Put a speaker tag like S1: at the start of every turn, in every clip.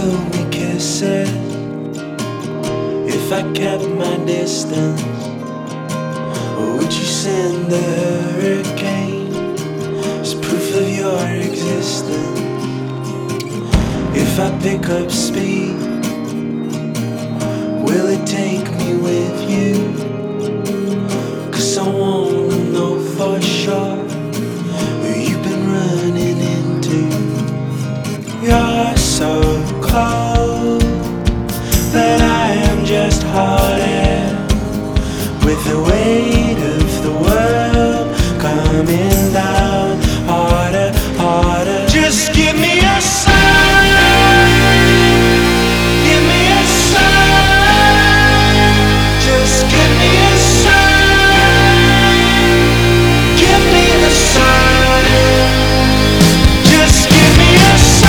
S1: blow me kisses if I kept my distance? Or would you send a hurricane as proof of your existence? If I pick up speed, will it take me with you? 'Cause I wanna know for sure who you've been running into. You're so close that I am just haunted with the weight of the world coming down harder, harder. Just give me a sign, give me a sign, just give me a sign, give me a sign, just give me a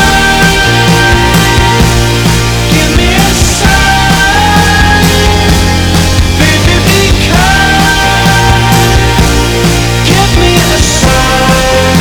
S1: sign, give me a sign, baby, be kind, give me a sign.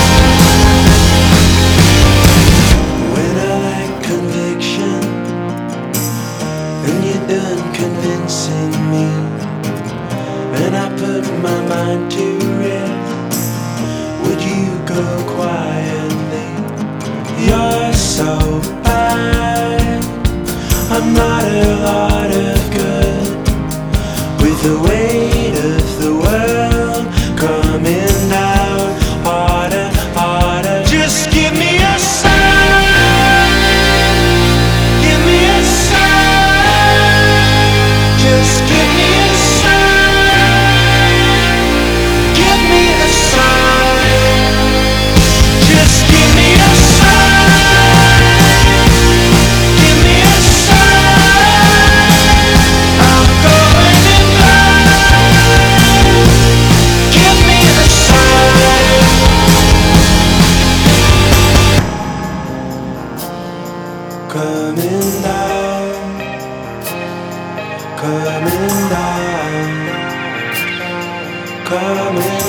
S1: When I lack conviction and you're done convincing me, and I put my mind to rest, would you go quietly? You're so bad, I'm not a lot of good, with the weight of the world coming down harder, harder. Just give me a sign, give me a sign, just give me a sign, give me a sign, just give me a sign, give me a sign, I'm going in line, give me a sign. Coming down, coming down, coming